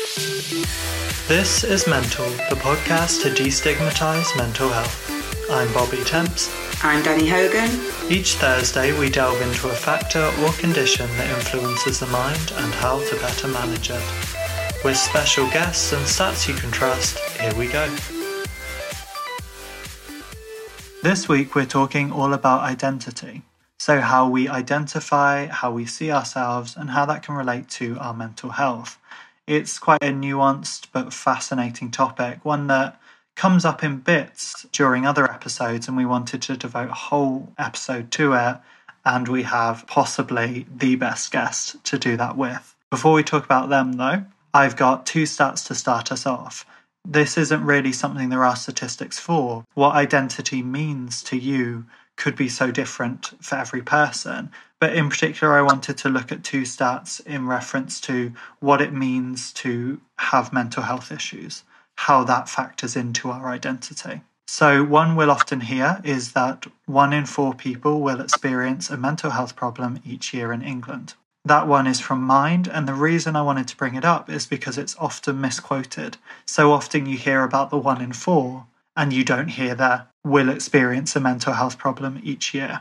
This is Mental, the podcast to destigmatise mental health. I'm Bobby Temps. I'm Danny Hogan. Each Thursday we delve into a factor or condition that influences the mind and how to better manage it. With special guests and stats you can trust, here we go. This week we're talking all about identity. So how we identify, how we see ourselves, and how that can relate to our mental health. It's quite a nuanced but fascinating topic, one that comes up in bits during other episodes, and we wanted to devote a whole episode to it, and we have possibly the best guest to do that with. Before we talk about them though, I've got two stats to start us off. This isn't really something there are statistics for. What identity means to you could be so different for every person. But in particular, I wanted to look at two stats in reference to what it means to have mental health issues, how that factors into our identity. So one we'll often hear is that 1 in 4 people will experience a mental health problem each year in England. That one is from Mind, and the reason I wanted to bring it up is because it's often misquoted. So often you hear about the 1 in 4, and you don't hear the will experience a mental health problem each year.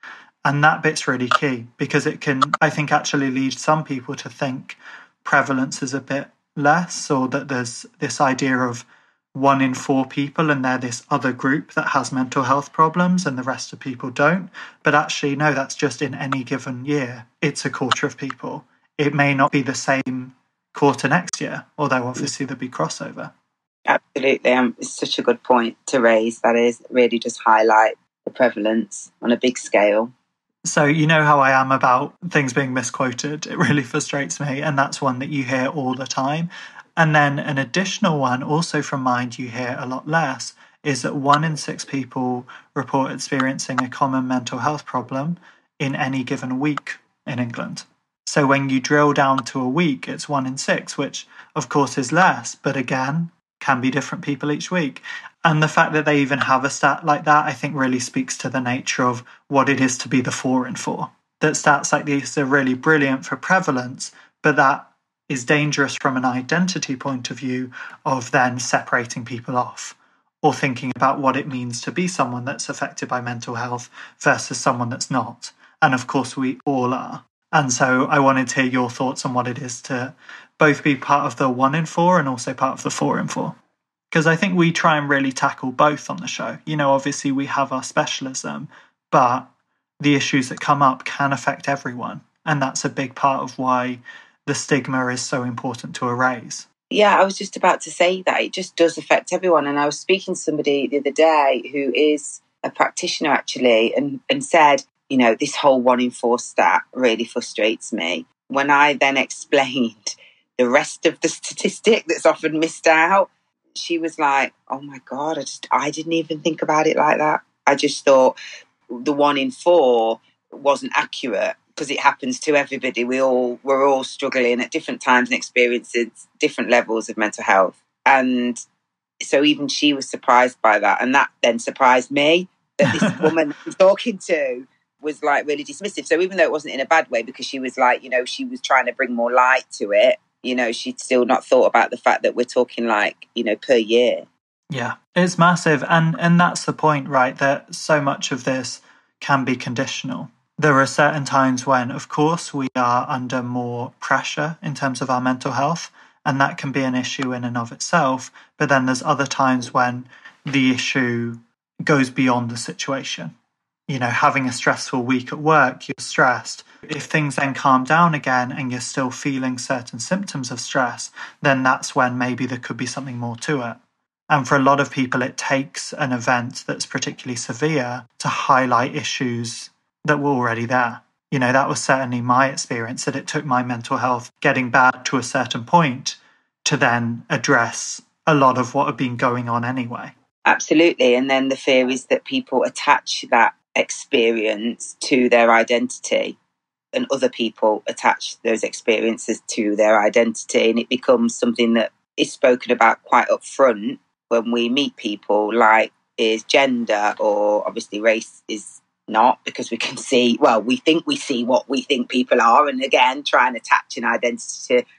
And that bit's really key, because it can, I think, actually lead some people to think prevalence is a bit less, or that there's this idea of 1 in 4 people and they're this other group that has mental health problems and the rest of people don't. But actually, no, that's just in any given year. It's a quarter of people. It may not be the same quarter next year, although obviously there'll be crossover. Absolutely. It's such a good point to raise. That is, really just highlight the prevalence on a big scale. So you know how I am about things being misquoted. It really frustrates me. And that's one that you hear all the time. And then an additional one, also from Mind, you hear a lot less, is that 1 in 6 people report experiencing a common mental health problem in any given week in England. So when you drill down to a week, it's 1 in 6, which of course is less, but again, can be different people each week. And the fact that they even have a stat like that, I think really speaks to the nature of what it is to be the 4 in 4. That stats like these are really brilliant for prevalence, but that is dangerous from an identity point of view of then separating people off or thinking about what it means to be someone that's affected by mental health versus someone that's not. And of course we all are. And so I wanted to hear your thoughts on what it is to both be part of the 1 in 4 and also part of the 4 in 4. Because I think we try and really tackle both on the show. You know, obviously we have our specialism, but the issues that come up can affect everyone. And that's a big part of why the stigma is so important to erase. Yeah, I was just about to say that. It just does affect everyone. And I was speaking to somebody the other day who is a practitioner actually and said, you know, this whole 1 in 4 stat really frustrates me. When I then explained the rest of the statistic that's often missed out, she was like, oh my God, I didn't even think about it like that. I just thought the 1 in 4 wasn't accurate because it happens to everybody. We're all struggling at different times and experiencing different levels of mental health. And so even she was surprised by that. And that then surprised me that this woman I'm talking to was like really dismissive. So even though it wasn't in a bad way, because she was like, you know, she was trying to bring more light to it, you know, she'd still not thought about the fact that we're talking like, you know, per year. Yeah, it's massive. And that's the point, right? That so much of this can be conditional. There are certain times when, of course, we are under more pressure in terms of our mental health, and that can be an issue in and of itself. But then there's other times when the issue goes beyond the situation. You know, having a stressful week at work, you're stressed. If things then calm down again and you're still feeling certain symptoms of stress, then that's when maybe there could be something more to it. And for a lot of people, it takes an event that's particularly severe to highlight issues that were already there. You know, that was certainly my experience, that it took my mental health getting bad to a certain point to then address a lot of what had been going on anyway. Absolutely. And then the fear is that people attach that experience to their identity, and other people attach those experiences to their identity, and it becomes something that is spoken about quite upfront when we meet people, like is gender, or obviously race is not, because we can see, well, we think we see what we think people are, and again try and attach an identity to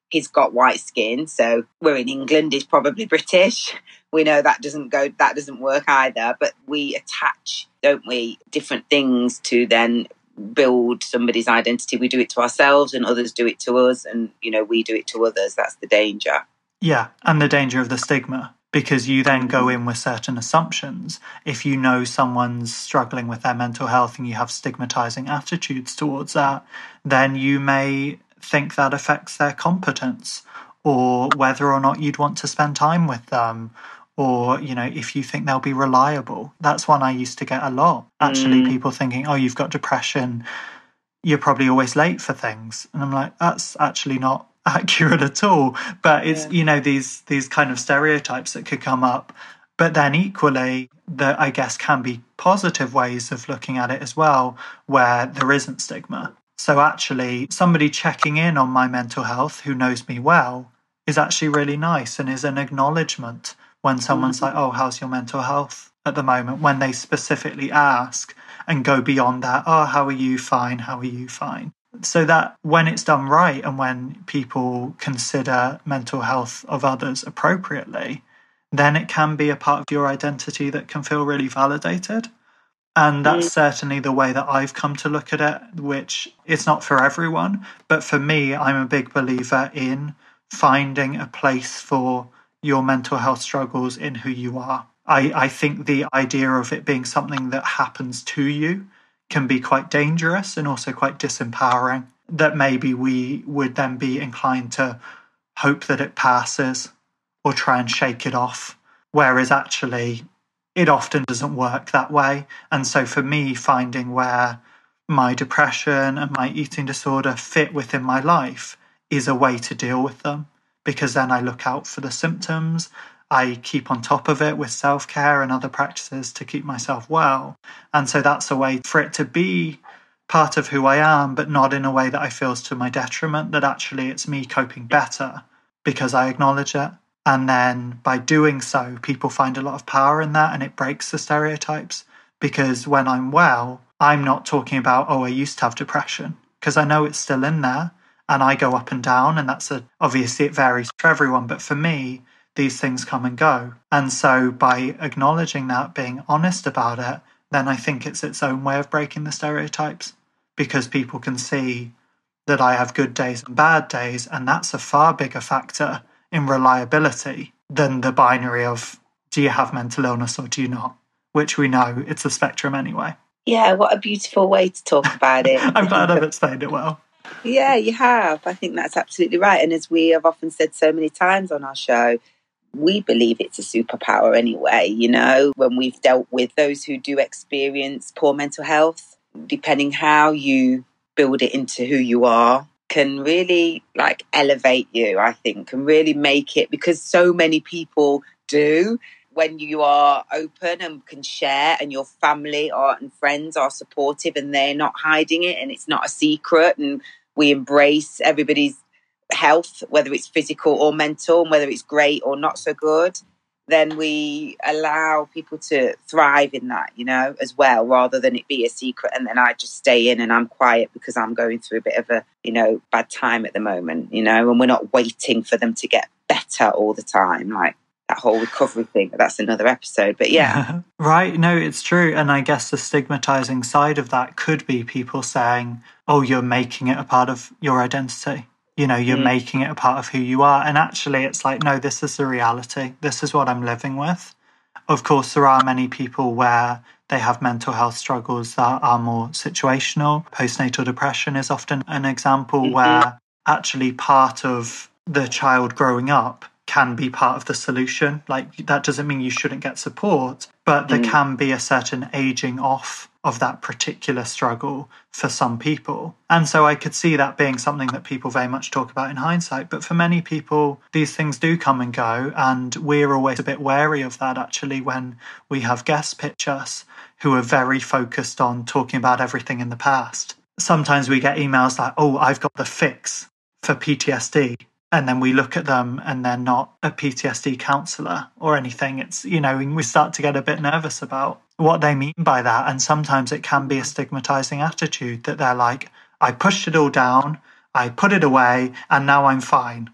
he's got white skin, so we're in England, he's probably British. We know that doesn't work either, but we attach, don't we, different things to then build somebody's identity. We do it to ourselves and others do it to us, and, we do it to others. That's the danger. Yeah, and the danger of the stigma, because you then go in with certain assumptions. If you know someone's struggling with their mental health and you have stigmatizing attitudes towards that, then you may think that affects their competence, or whether or not you'd want to spend time with them, or, if you think they'll be reliable. That's one I used to get a lot. Actually, people thinking, oh, you've got depression, you're probably always late for things. And I'm like, that's actually not accurate at all. But it's, these kind of stereotypes that could come up. But then equally, there, I guess, can be positive ways of looking at it as well, where there isn't stigma. So actually, somebody checking in on my mental health who knows me well is actually really nice and is an acknowledgement when someone's like, oh, how's your mental health at the moment? When they specifically ask and go beyond that, oh, how are you? Fine. How are you? Fine. So that when it's done right and when people consider mental health of others appropriately, then it can be a part of your identity that can feel really validated. And that's certainly the way that I've come to look at it, which it's not for everyone. But for me, I'm a big believer in finding a place for your mental health struggles in who you are. I think the idea of it being something that happens to you can be quite dangerous and also quite disempowering, that maybe we would then be inclined to hope that it passes or try and shake it off, whereas actually it often doesn't work that way. And so for me, finding where my depression and my eating disorder fit within my life is a way to deal with them, because then I look out for the symptoms. I keep on top of it with self-care and other practices to keep myself well. And so that's a way for it to be part of who I am, but not in a way that I feel is to my detriment, that actually it's me coping better because I acknowledge it. And then by doing so, people find a lot of power in that, and it breaks the stereotypes. Because when I'm well, I'm not talking about, oh, I used to have depression, because I know it's still in there and I go up and down, and obviously it varies for everyone, but for me, these things come and go. And so by acknowledging that, being honest about it, then I think it's its own way of breaking the stereotypes, because people can see that I have good days and bad days, and that's a far bigger factor in reliability than the binary of, do you have mental illness or do you not? Which we know it's a spectrum anyway. Yeah, what a beautiful way to talk about it. I'm glad I've explained it well. Yeah, you have. I think that's absolutely right. And as we have often said so many times on our show, we believe it's a superpower anyway, when we've dealt with those who do experience poor mental health, depending how you build it into who you are, can really elevate you, I think, can really make it, because so many people do. When you are open and can share, and your family and friends are supportive and they're not hiding it and it's not a secret, and we embrace everybody's health, whether it's physical or mental, and whether it's great or not so good, then we allow people to thrive in that, as well, rather than it be a secret and then I just stay in and I'm quiet because I'm going through a bit of a, bad time at the moment, and we're not waiting for them to get better all the time, like that whole recovery thing. That's another episode, but yeah. Right, no, it's true. And I guess the stigmatizing side of that could be people saying, oh, you're making it a part of your identity. You're making it a part of who you are. And actually, it's like, no, this is the reality. This is what I'm living with. Of course, there are many people where they have mental health struggles that are more situational. Postnatal depression is often an example where actually part of the child growing up can be part of the solution. Like, that doesn't mean you shouldn't get support, but there can be a certain aging off of that particular struggle for some people. And so I could see that being something that people very much talk about in hindsight. But for many people, these things do come and go. And we're always a bit wary of that, actually, when we have guests pitch us who are very focused on talking about everything in the past. Sometimes we get emails like, oh, I've got the fix for PTSD. And then we look at them and they're not a PTSD counsellor or anything. It's, we start to get a bit nervous about what they mean by that. And sometimes it can be a stigmatizing attitude that they're like, I pushed it all down, I put it away, and now I'm fine.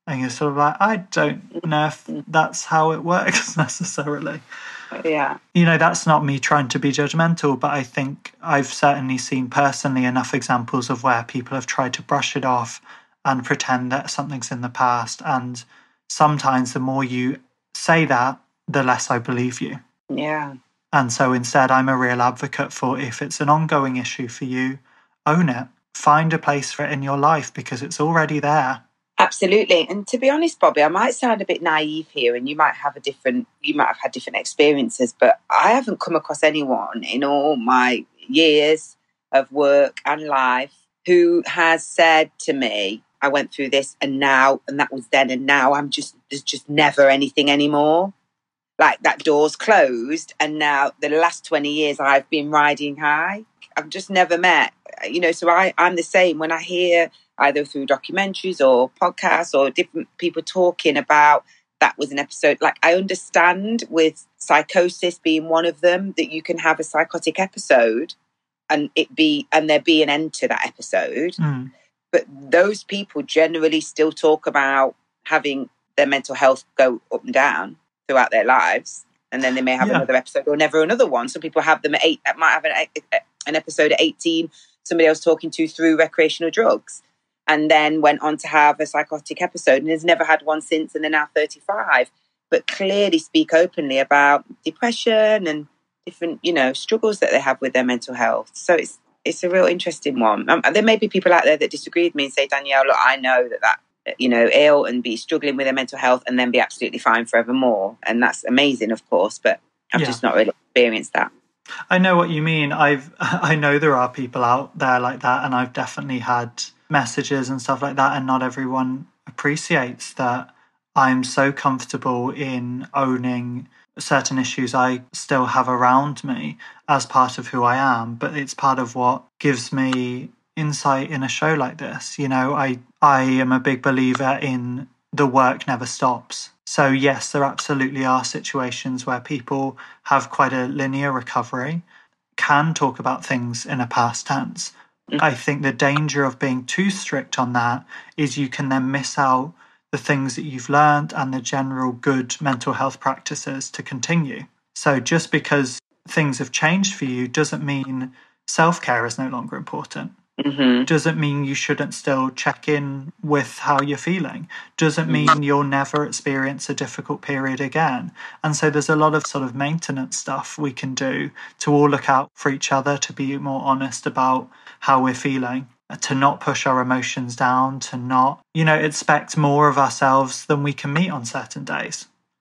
And you're sort of like, I don't know if that's how it works necessarily. Yeah. That's not me trying to be judgmental, but I think I've certainly seen personally enough examples of where people have tried to brush it off and pretend that something's in the past. And sometimes the more you say that, the less I believe you. Yeah. And so instead, I'm a real advocate for, if it's an ongoing issue for you, own it. Find a place for it in your life because it's already there. Absolutely. And to be honest, Bobby, I might sound a bit naive here and you might have had different experiences, but I haven't come across anyone in all my years of work and life who has said to me, I went through this and that was then, and now there's just never anything anymore. Like that door's closed and now the last 20 years I've been riding high. I've just never met, so I'm the same when I hear either through documentaries or podcasts or different people talking about that was an episode. Like I understand with psychosis being one of them, that you can have a psychotic episode and there be an end to that episode. Mm. But those people generally still talk about having their mental health go up and down throughout their lives. And then they may have another episode or never another one. Some people have them might have an episode at 18, somebody else talking to through recreational drugs, and then went on to have a psychotic episode and has never had one since, and they're now 35, but clearly speak openly about depression and different, struggles that they have with their mental health. So it's a real interesting one. There may be people out there that disagree with me and say, Danielle, look, I know that ill and be struggling with their mental health and then be absolutely fine forevermore. And that's amazing, of course, but I've just not really experienced that. I know what you mean. I know there are people out there like that, and I've definitely had messages and stuff like that, and not everyone appreciates that I'm so comfortable in owning certain issues I still have around me as part of who I am, but it's part of what gives me insight in a show like this. I am a big believer in the work never stops. So yes, there absolutely are situations where people have quite a linear recovery, can talk about things in a past tense. I think the danger of being too strict on that is you can then miss out the things that you've learned and the general good mental health practices to continue. So just because things have changed for you doesn't mean self-care is no longer important. Mm-hmm. Doesn't mean you shouldn't still check in with how you're feeling. Doesn't mean you'll never experience a difficult period again. And so there's a lot of sort of maintenance stuff we can do to all look out for each other, to be more honest about how we're feeling, to not push our emotions down, to not, expect more of ourselves than we can meet on certain days.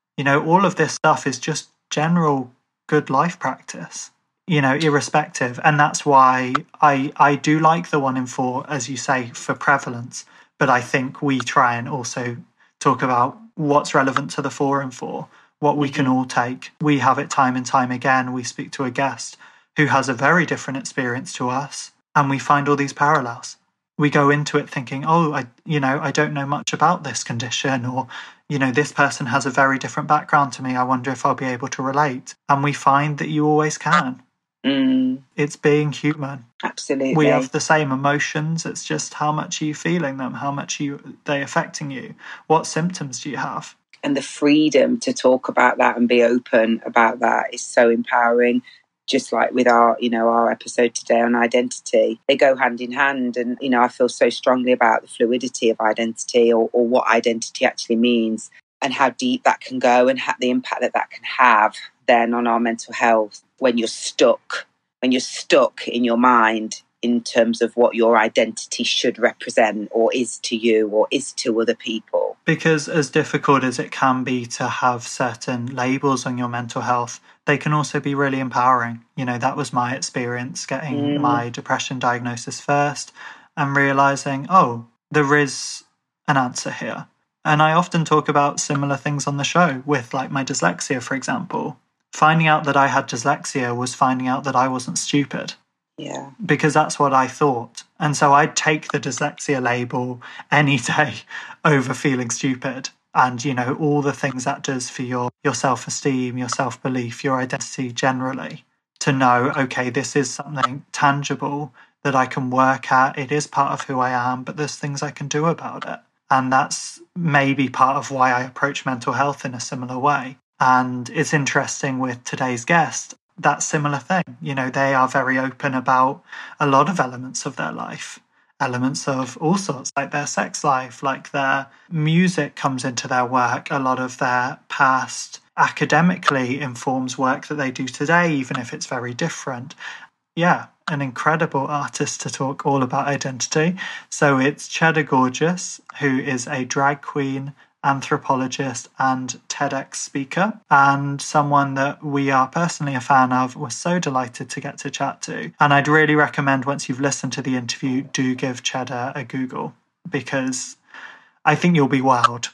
All of this stuff is just general good life practice. Irrespective. And that's why I do like the 1 in 4, as you say, for prevalence. But I think we try and also talk about what's relevant to the 4 in 4, what we can all take. We have it time and time again. We speak to a guest who has a very different experience to us, and we find all these parallels. We go into it thinking, I don't know much about this condition, or, this person has a very different background to me. I wonder if I'll be able to relate. And we find that you always can. It's being human. Absolutely. We have the same emotions. It's just how much are you feeling them? How much they affecting you? What symptoms do you have? And the freedom to talk about that and be open about that is so empowering. Just like with our episode today on identity, they go hand in hand. And, I feel so strongly about the fluidity of identity or what identity actually means and how deep that can go and the impact that can have then on our mental health when you're stuck in your mind in terms of what your identity should represent or is to you or is to other people. Because as difficult as it can be to have certain labels on your mental health, they can also be really empowering. That was my experience getting my depression diagnosis first and realizing, there is an answer here. And I often talk about similar things on the show with like my dyslexia, for example. Finding out that I had dyslexia was finding out that I wasn't stupid. Yeah. Because that's what I thought. And so I'd take the dyslexia label any day over feeling stupid. And, all the things that does for your self-esteem, your self-belief, your identity generally. To know, okay, this is something tangible that I can work at. It is part of who I am, but there's things I can do about it. And that's maybe part of why I approach mental health in a similar way. And it's interesting with today's guest, that similar thing. They are very open about a lot of elements of their life, elements of all sorts, like their sex life, like their music comes into their work. A lot of their past academically informs work that they do today, even if it's very different. Yeah, an incredible artist to talk all about identity. So it's Cheddar Gorgeous, who is a drag queen, anthropologist, and TEDx speaker, and someone that we are personally a fan of. We're so delighted to get to chat to. And I'd really recommend, once you've listened to the interview, do give Cheddar a Google, because I think you'll be wowed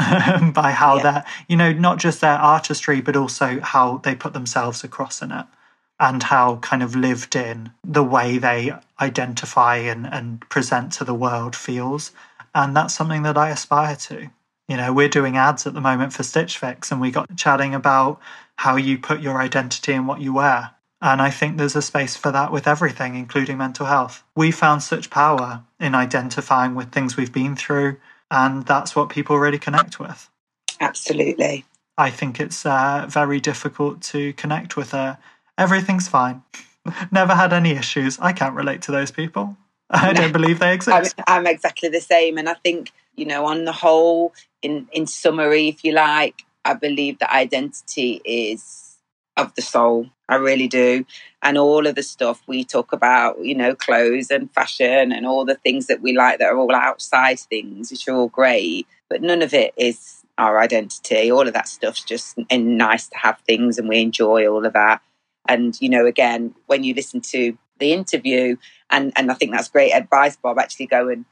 by how they're, not just their artistry, but also how they put themselves across in it, and how kind of lived in the way they identify and present to the world feels. And that's something that I aspire to. We're doing ads at the moment for Stitch Fix, and we got chatting about how you put your identity in what you wear. And I think there's a space for that with everything, including mental health. We found such power in identifying with things we've been through, and that's what people really connect with. Absolutely. I think it's very difficult to connect with everything's fine. Never had any issues. I can't relate to those people. I don't believe they exist. I'm exactly the same. And I think, on the whole, in summary, if you like, I believe that identity is of the soul. I really do. And all of the stuff we talk about, clothes and fashion and all the things that we like that are all outside things, which are all great, but none of it is our identity. All of that stuff's just nice to have things, and we enjoy all of that. And, again, when you listen to the interview, and I think that's great advice, Bob, actually go and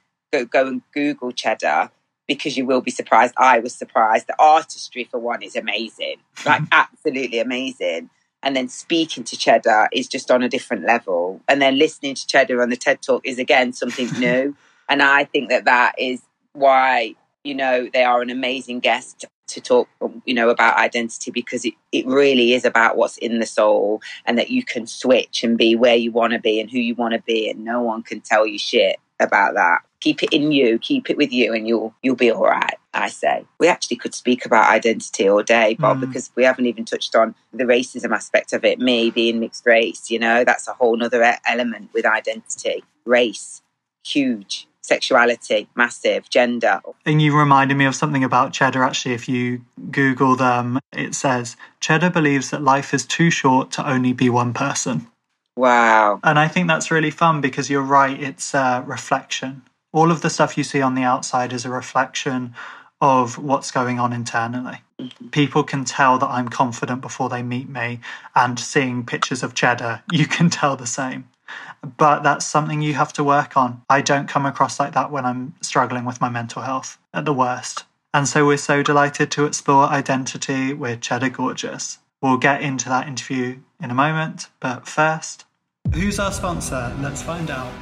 Google Cheddar, because you will be surprised. I was surprised. The artistry, for one, is amazing, like absolutely amazing. And then speaking to Cheddar is just on a different level. And then listening to Cheddar on the TED Talk is, again, something new. And I think that is why, they are an amazing guest to talk, about identity, because it really is about what's in the soul, and that you can switch and be where you want to be and who you want to be, and no one can tell you shit about that. Keep it in you, keep it with you, and you'll be all right, I say. We actually could speak about identity all day, Bob, because we haven't even touched on the racism aspect of it. Me being mixed race, that's a whole other element with identity. Race, huge. Sexuality, massive. Gender. And you reminded me of something about Cheddar, actually. If you Google them, it says, Cheddar believes that life is too short to only be one person. Wow. And I think that's really fun, because you're right, it's a reflection. All of the stuff you see on the outside is a reflection of what's going on internally. Mm-hmm. People can tell that I'm confident before they meet me, and seeing pictures of Cheddar, you can tell the same. But that's something you have to work on. I don't come across like that when I'm struggling with my mental health at the worst. And so we're so delighted to explore identity with Cheddar Gorgeous. We'll get into that interview in a moment, but first, who's our sponsor? Let's find out.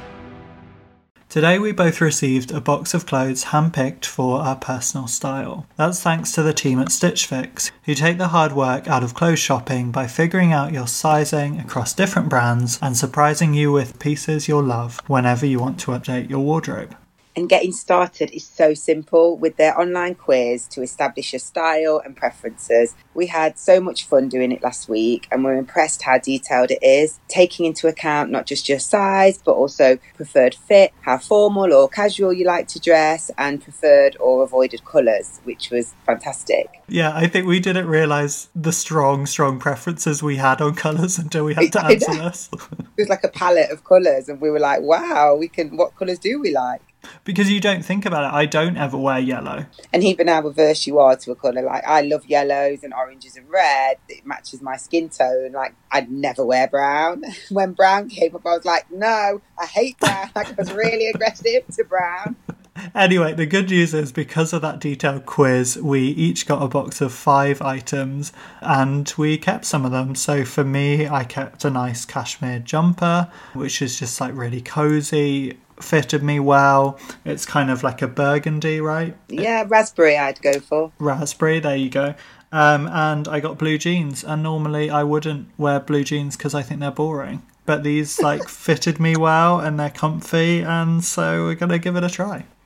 Today we both received a box of clothes handpicked for our personal style. That's thanks to the team at Stitch Fix, who take the hard work out of clothes shopping by figuring out your sizing across different brands and surprising you with pieces you'll love whenever you want to update your wardrobe. And getting started is so simple with their online quiz to establish your style and preferences. We had so much fun doing it last week, and we're impressed how detailed it is, taking into account not just your size, but also preferred fit, how formal or casual you like to dress, and preferred or avoided colours, which was fantastic. Yeah, I think we didn't realise the strong preferences we had on colours until we had to answer this. It was like a palette of colours, and we were like, wow, what colours do we like? Because you don't think about it. I don't ever wear yellow. And even how averse you are to a colour. Like, I love yellows and oranges and red. It matches my skin tone. Like, I'd never wear brown. When brown came up, I was like, no, I hate brown. Like, I was really aggressive to brown. Anyway, the good news is, because of that detailed quiz, we each got a box of 5 items, and we kept some of them. So for me, I kept a nice cashmere jumper, which is just like really cozy, fitted me well. It's kind of like a burgundy, right? Yeah, raspberry I'd go for. Raspberry, there you go. And I got blue jeans, and normally I wouldn't wear blue jeans because I think they're boring. But these fitted me well, and they're comfy, and so we're going to give it a try.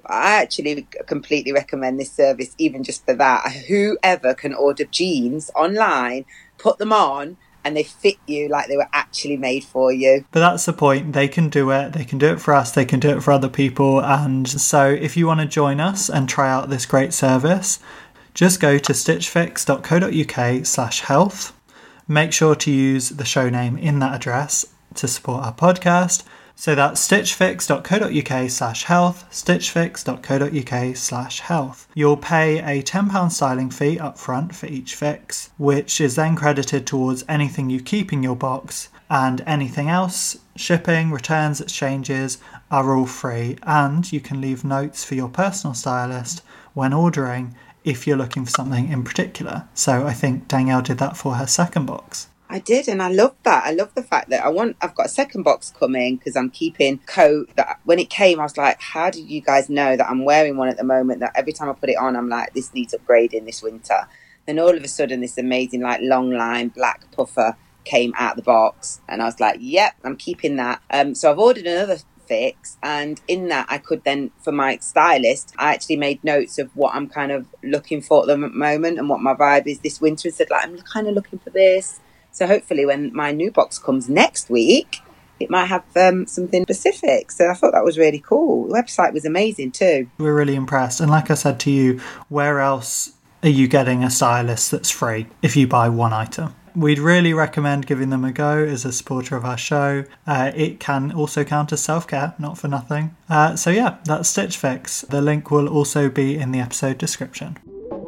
I actually completely recommend this service, even just for that. Whoever can order jeans online, put them on, and they fit you like they were actually made for you. But that's the point. They can do it. They can do it for us. They can do it for other people. And so if you want to join us and try out this great service, just go to stitchfix.co.uk/health. Make sure to use the show name in that address to support our podcast. So that's stitchfix.co.uk/health, stitchfix.co.uk/health. You'll pay a £10 styling fee up front for each fix, which is then credited towards anything you keep in your box, and anything else, shipping, returns, exchanges, are all free, and you can leave notes for your personal stylist when ordering if you're looking for something in particular. So I think Danielle did that for her second box. I did, and I love that. I love the fact that I've got a second box coming because I'm keeping coat that when it came, I was like, how did you guys know that I'm wearing one at the moment that every time I put it on, I'm like, this needs upgrading this winter. Then all of a sudden, this amazing like long line black puffer came out the box, and I was like, yep, I'm keeping that. So I've ordered another fix, and in that I could then, for my stylist, I actually made notes of what I'm kind of looking for at the moment and what my vibe is this winter, and said like, I'm kind of looking for this. So hopefully when my new box comes next week, it might have something specific. So I thought that was really cool. The website was amazing too. We're really impressed. And like I said to you, where else are you getting a stylist that's free if you buy one item? We'd really recommend giving them a go as a supporter of our show. It can also count as self-care, not for nothing. So yeah, that's Stitch Fix. The link will also be in the episode description.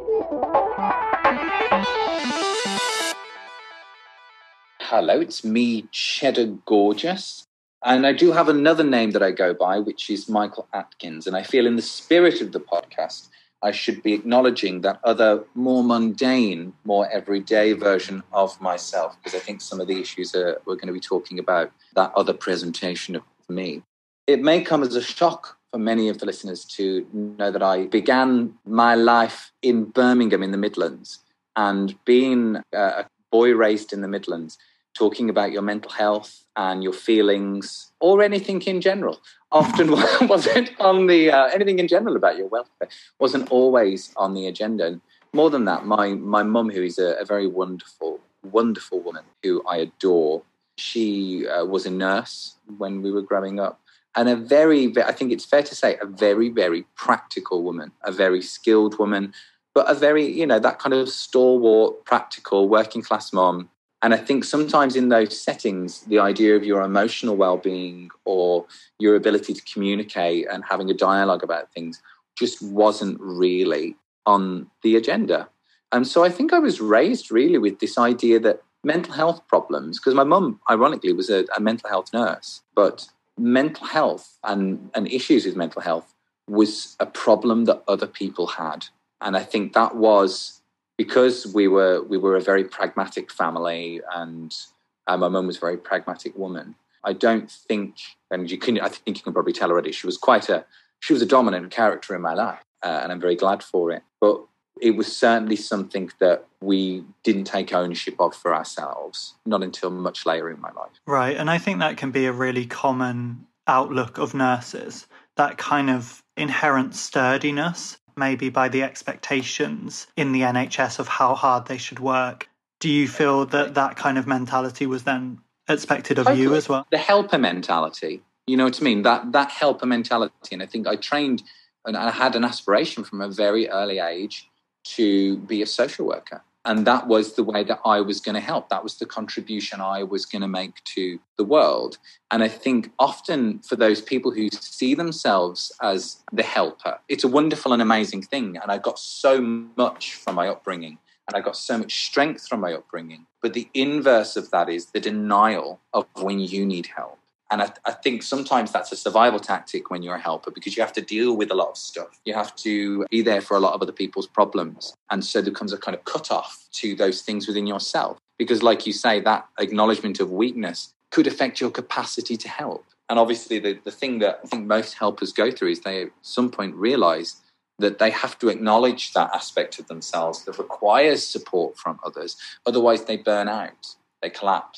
Hello, it's me, Cheddar Gorgeous. And I do have another name that I go by, which is Michael Atkins. And I feel in the spirit of the podcast, I should be acknowledging that other more mundane, more everyday version of myself, because I think some of the issues we're going to be talking about, that other presentation of me. It may come as a shock for many of the listeners to know that I began my life in Birmingham in the Midlands, and being a boy raised in the Midlands, talking about your mental health and your feelings or anything in general often wasn't on the anything in general about your welfare wasn't always on the agenda. And more than that, my mum, who is a very wonderful woman who I adore, she was a nurse when we were growing up, and I think it's fair to say, a very, very practical woman, a very skilled woman, but a very, that kind of stalwart, practical, working class mom. And I think sometimes in those settings, the idea of your emotional well-being or your ability to communicate and having a dialogue about things just wasn't really on the agenda. And so I think I was raised really with this idea that mental health problems, because my mum, ironically, was a mental health nurse, but mental health and issues with mental health was a problem that other people had. And I think that was because we were a very pragmatic family, and my mum was a very pragmatic woman. I don't think, and I think you can probably tell already, she was a dominant character in my life, and I'm very glad for it. But it was certainly something that we didn't take ownership of for ourselves, not until much later in my life. Right, and I think that can be a really common outlook of nurses, that kind of inherent sturdiness, maybe by the expectations in the NHS of how hard they should work. Do you feel that kind of mentality was then expected of you as well? The helper mentality, you know what I mean? That helper mentality. And I think I trained and I had an aspiration from a very early age to be a social worker. And that was the way that I was going to help. That was the contribution I was going to make to the world. And I think often for those people who see themselves as the helper, it's a wonderful and amazing thing. And I got so much from my upbringing, and I got so much strength from my upbringing. But the inverse of that is the denial of when you need help. And I think sometimes that's a survival tactic when you're a helper, because you have to deal with a lot of stuff. You have to be there for a lot of other people's problems. And so there comes a kind of cutoff to those things within yourself. Because like you say, that acknowledgement of weakness could affect your capacity to help. And obviously the thing that I think most helpers go through is they at some point realise that they have to acknowledge that aspect of themselves that requires support from others. Otherwise they burn out, they collapse.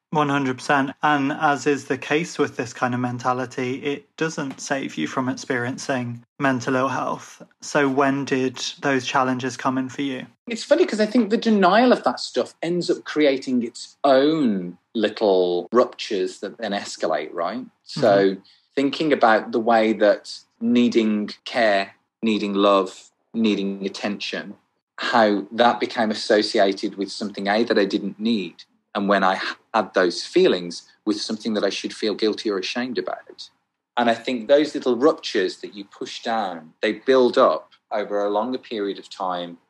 100%. And as is the case with this kind of mentality, it doesn't save you from experiencing mental ill health. So when did those challenges come in for you? It's funny because I think the denial of that stuff ends up creating its own little ruptures that then escalate, right? So thinking about the way that needing care, needing love, needing attention, how that became associated with something, A, that I didn't need. And when I had those feelings, with something that I should feel guilty or ashamed about. And I think those little ruptures that you push down, they build up over a longer period of time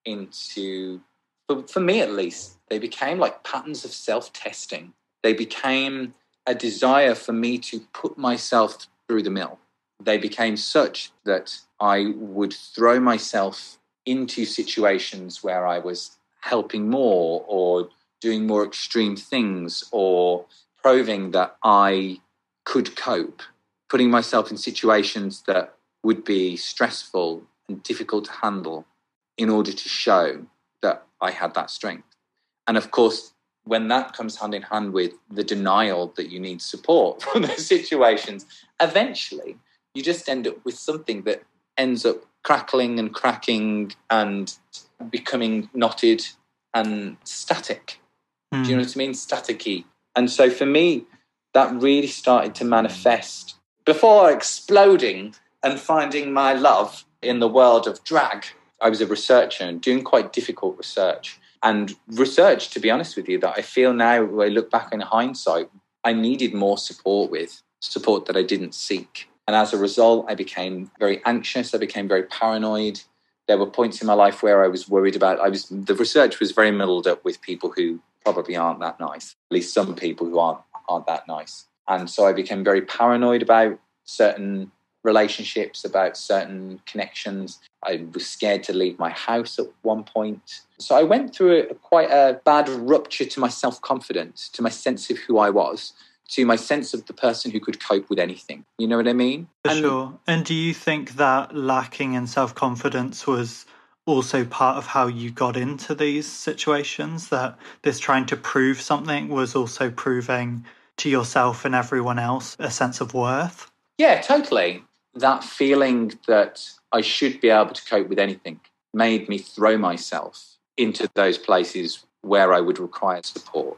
into, for me at least, they became like patterns of self-testing. They became a desire for me to put myself through the mill. They became such that I would throw myself into situations where I was helping more or doing more extreme things or proving that I could cope, putting myself in situations that would be stressful and difficult to handle in order to show that I had that strength. And of course, when that comes hand in hand with the denial that you need support from those situations, eventually you just end up with something that ends up crackling and cracking and becoming knotted and static. Do you know what I mean? Staticky. And so for me, that really started to manifest before exploding and finding my love in the world of drag. I was a researcher and doing quite difficult research. And research, to be honest with you, that I feel now, when I look back in hindsight, I needed more support with, support that I didn't seek. And as a result, I became very anxious. I became very paranoid. There were points in my life where I was worried about, the research was very muddled up with people who probably aren't that nice, at least some people who aren't that nice. And so I became very paranoid about certain relationships, about certain connections. I was scared to leave my house at one point. So I went through quite a bad rupture to my self-confidence, to my sense of who I was, to my sense of the person who could cope with anything. You know what I mean? Sure. And do you think that lacking in self-confidence was also part of how you got into these situations, that this trying to prove something was also proving to yourself and everyone else a sense of worth? Yeah, totally. That feeling that I should be able to cope with anything made me throw myself into those places where I would require support.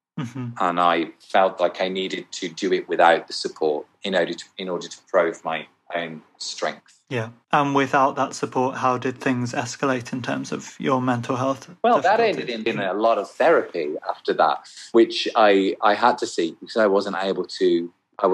And I felt like I needed to do it without the support in order to prove my own strength. Yeah. And without that support, how did things escalate in terms of your mental health? Well, that ended in a lot of therapy after that, which I had to seek because I wasn't able to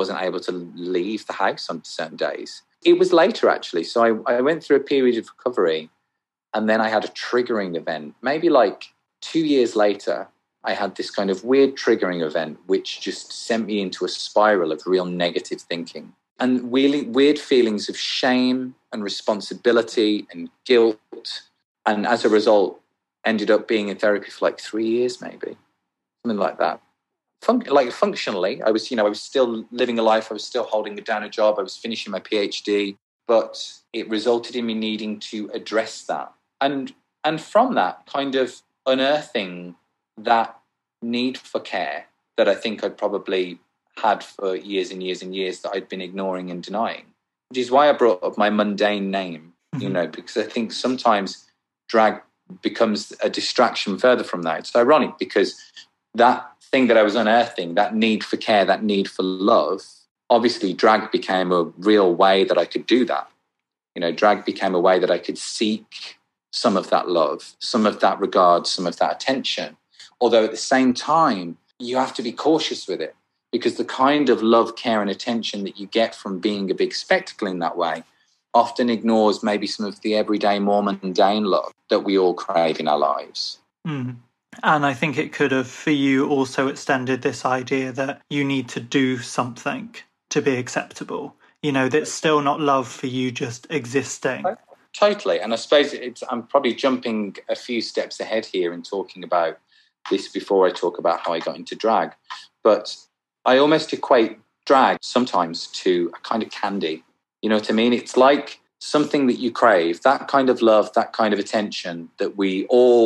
leave the house on certain days. It was later, actually. So I went through a period of recovery, and then I had a triggering event. Maybe like 2 years later, I had this kind of weird triggering event which just sent me into a spiral of real negative thinking and really weird feelings of shame and responsibility and guilt. And as a result, ended up being in therapy for like 3 years, maybe, something like that. Functionally, I was still living a life. I was still holding down a job. I was finishing my PhD, but it resulted in me needing to address that. And from that, kind of unearthing that need for care that I think I'd probably had for years and years and years that I'd been ignoring and denying, which is why I brought up my mundane name, because I think sometimes drag becomes a distraction further from that. It's ironic because that thing that I was unearthing, that need for care, that need for love, obviously drag became a real way that I could do that. Drag became a way that I could seek some of that love, some of that regard, some of that attention. Although at the same time, you have to be cautious with it because the kind of love, care and attention that you get from being a big spectacle in that way often ignores maybe some of the everyday, more mundane love that we all crave in our lives. And I think it could have, for you, also extended this idea that you need to do something to be acceptable. That's still not love for you just existing. Totally. And I suppose I'm probably jumping a few steps ahead here in talking about this before I talk about how I got into drag. But I almost equate drag sometimes to a kind of candy. You know what I mean? It's like something that you crave, that kind of love, that kind of attention that we all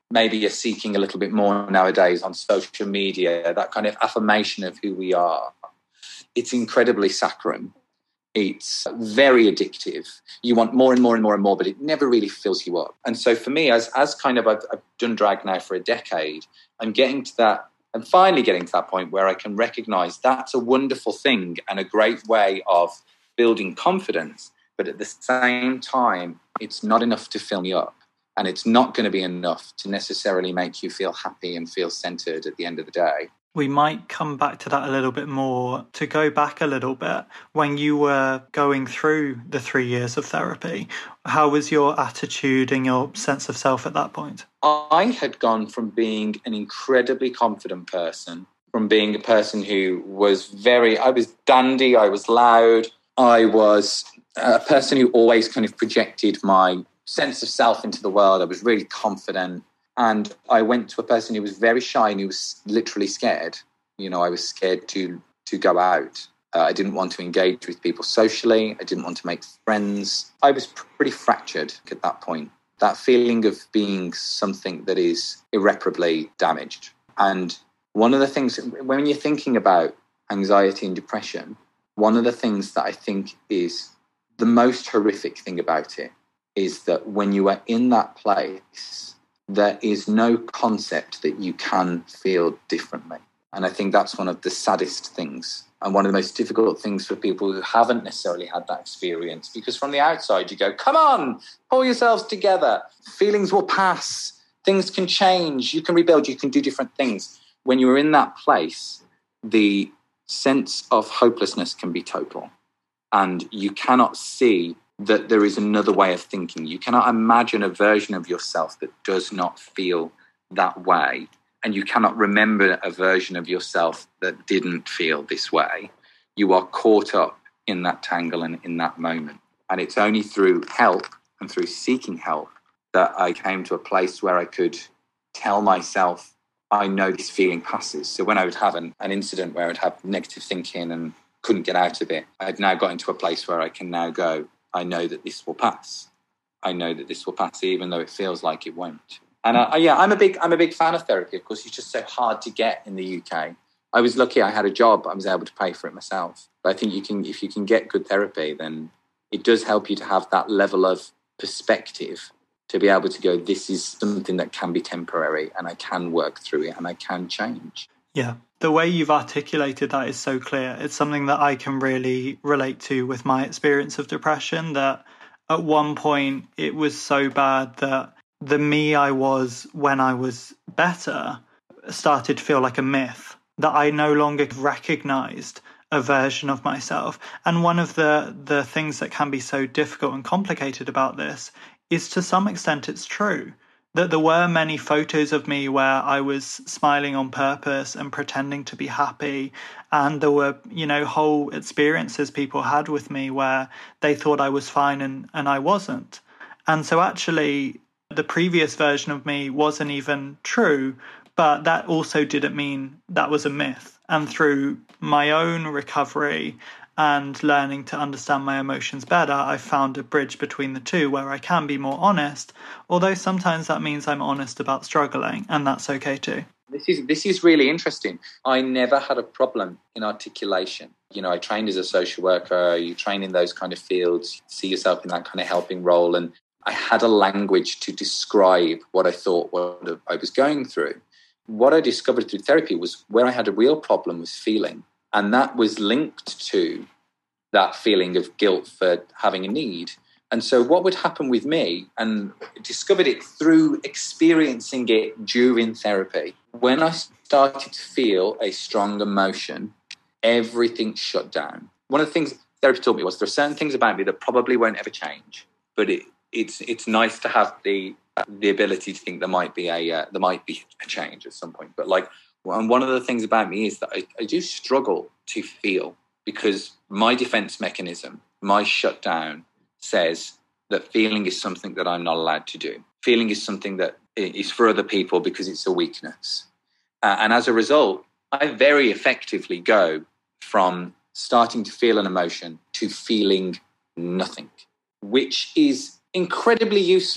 maybe are seeking a little bit more nowadays on social media, that kind of affirmation of who we are. It's incredibly saccharine. It's very addictive. You want more and more and more and more, but it never really fills you up. And so for me, as kind of I've done drag now for a decade, I'm finally getting to that point where I can recognize that's a wonderful thing and a great way of building confidence. But at the same time, it's not enough to fill me up. And it's not going to be enough to necessarily make you feel happy and feel centered at the end of the day. We might come back to that a little bit more. To go back a little bit, when you were going through the 3 years of therapy, how was your attitude and your sense of self at that point? I had gone from being an incredibly confident person, from being a person who was I was dandy, I was loud, I was a person who always kind of projected my sense of self into the world. I was really confident. And I went to a person who was very shy and who was literally scared. You know, I was scared to go out. I didn't want to engage with people socially. I didn't want to make friends. I was pretty fractured at that point. That feeling of being something that is irreparably damaged. And one of the things, when you're thinking about anxiety and depression, one of the things that I think is the most horrific thing about it is that when you are in that place, there is no concept that you can feel differently. And I think that's one of the saddest things and one of the most difficult things for people who haven't necessarily had that experience. Because from the outside, you go, come on, pull yourselves together. Feelings will pass. Things can change. You can rebuild. You can do different things. When you're in that place, the sense of hopelessness can be total. And you cannot see that there is another way of thinking. You cannot imagine a version of yourself that does not feel that way. And you cannot remember a version of yourself that didn't feel this way. You are caught up in that tangle and in that moment. And it's only through help and through seeking help that I came to a place where I could tell myself, I know this feeling passes. So when I would have an incident where I'd have negative thinking and couldn't get out of it, I'd now got into a place where I can now go, I know that this will pass. I know that this will pass, even though it feels like it won't. And I'm a big fan of therapy. Of course, it's just so hard to get in the UK. I was lucky; I had a job. I was able to pay for it myself. But I think if you can get good therapy, then it does help you to have that level of perspective to be able to go, this is something that can be temporary, and I can work through it, and I can change. Yeah. The way you've articulated that is so clear. It's something that I can really relate to with my experience of depression, that at one point it was so bad that the me I was when I was better started to feel like a myth, that I no longer recognized a version of myself. And one of the things that can be so difficult and complicated about this is, to some extent, it's true. That there were many photos of me where I was smiling on purpose and pretending to be happy. And there were, whole experiences people had with me where they thought I was fine and I wasn't. And so actually, the previous version of me wasn't even true, but that also didn't mean that was a myth. And through my own recovery and learning to understand my emotions better, I found a bridge between the two where I can be more honest, although sometimes that means I'm honest about struggling, and that's okay too. This is really interesting. I never had a problem in articulation. I trained as a social worker. You train in those kind of fields, see yourself in that kind of helping role, and I had a language to describe what I thought what I was going through. What I discovered through therapy was where I had a real problem was feeling. And that was linked to that feeling of guilt for having a need. And so what would happen with me, and discovered it through experiencing it during therapy, when I started to feel a strong emotion, everything shut down. One of the things therapy taught me was there are certain things about me that probably won't ever change, but it's nice to have the ability to think there might be a change at some point. But and one of the things about me is that I do struggle to feel, because my defense mechanism, my shutdown, says that feeling is something that I'm not allowed to do. Feeling is something that is for other people because it's a weakness. And as a result, I very effectively go from starting to feel an emotion to feeling nothing, which is incredibly useful.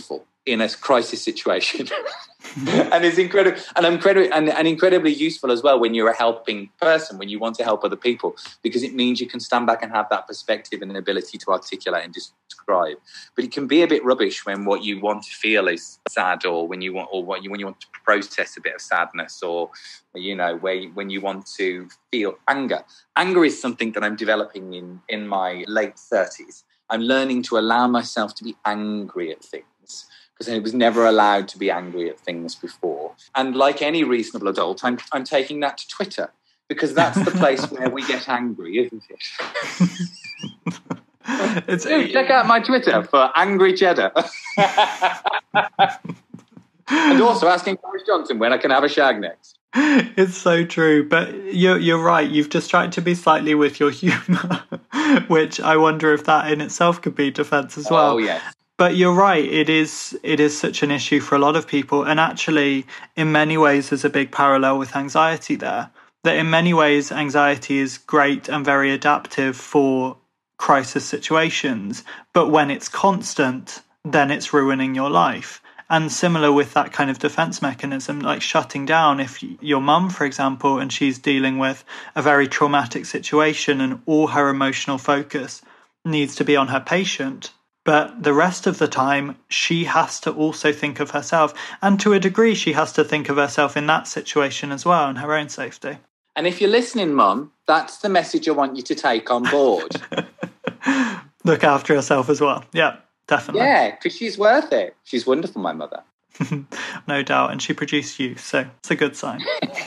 in a crisis situation. And it's incredible, and incredibly useful as well when you're a helping person, when you want to help other people, because it means you can stand back and have that perspective and an ability to articulate and describe. But it can be a bit rubbish when what you want to feel is sad, or when you want to process a bit of sadness, or when you want to feel anger. Anger is something that I'm developing in my late 30s. I'm learning to allow myself to be angry at things, because I was never allowed to be angry at things before. And like any reasonable adult, I'm taking that to Twitter, because that's the place where we get angry, isn't it? Check out my Twitter for Angry Cheddar. And also asking Boris Johnson when I can have a shag next. It's so true, but you're right. You've distracted me slightly with your humour, which I wonder if that in itself could be defence as well. Oh, yes. But you're right, it is such an issue for a lot of people. And actually, in many ways, there's a big parallel with anxiety there. That in many ways, anxiety is great and very adaptive for crisis situations. But when it's constant, then it's ruining your life. And similar with that kind of defense mechanism, like shutting down. If your mum, for example, and she's dealing with a very traumatic situation and all her emotional focus needs to be on her patient, but the rest of the time, she has to also think of herself. And to a degree, she has to think of herself in that situation as well, and her own safety. And if you're listening, Mum, that's the message I want you to take on board. Look after herself as well. Yeah, definitely. Yeah, because she's worth it. She's wonderful, my mother. No doubt. And she produced you, so it's a good sign.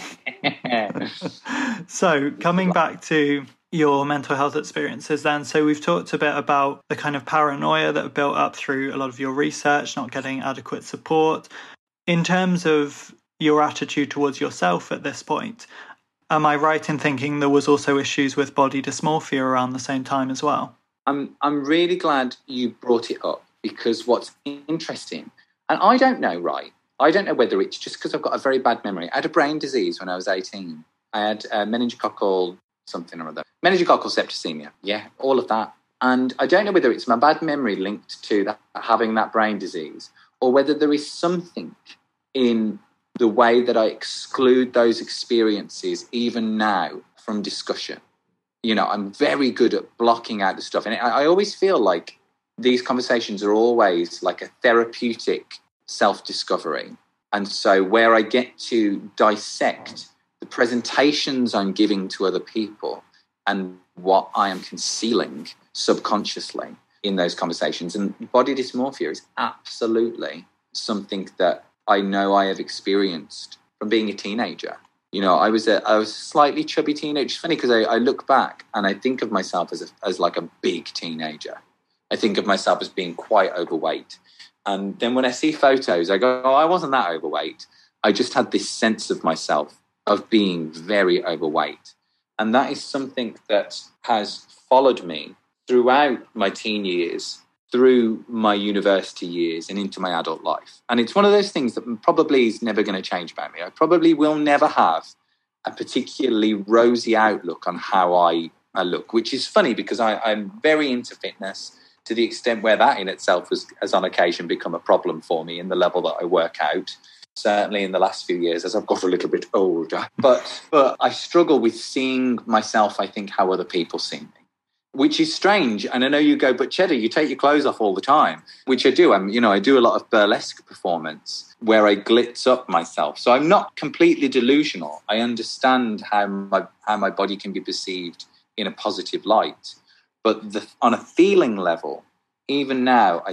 So coming back to your mental health experiences then. So we've talked a bit about the kind of paranoia that built up through a lot of your research, not getting adequate support. In terms of your attitude towards yourself at this point, am I right in thinking there was also issues with body dysmorphia around the same time as well? I'm really glad you brought it up, because what's interesting, and I don't know, right? I don't know whether it's just because I've got a very bad memory. I had a brain disease when I was 18. I had meningococcal something or other. Meningococcal septicemia, yeah, all of that. And I don't know whether it's my bad memory linked to that, having that brain disease, or whether there is something in the way that I exclude those experiences even now from discussion. I'm very good at blocking out the stuff. And I always feel like these conversations are always like a therapeutic self-discovery. And so where I get to dissect the presentations I'm giving to other people and what I am concealing subconsciously in those conversations. And body dysmorphia is absolutely something that I know I have experienced from being a teenager. I was a slightly chubby teenager. It's funny because I look back and I think of myself as like a big teenager. I think of myself as being quite overweight. And then when I see photos, I go, oh, I wasn't that overweight. I just had this sense of myself of being very overweight. And that is something that has followed me throughout my teen years, through my university years and into my adult life. And it's one of those things that probably is never going to change about me. I probably will never have a particularly rosy outlook on how I look, which is funny because I'm very into fitness to the extent where that in itself has on occasion become a problem for me in the level that I work out. Certainly in the last few years as I've got a little bit older. But I struggle with seeing myself, I think, how other people see me, which is strange. And I know you go, but Cheddar, you take your clothes off all the time, which I do. I do a lot of burlesque performance where I glitz up myself. So I'm not completely delusional. I understand how my body can be perceived in a positive light. But on a feeling level, even now,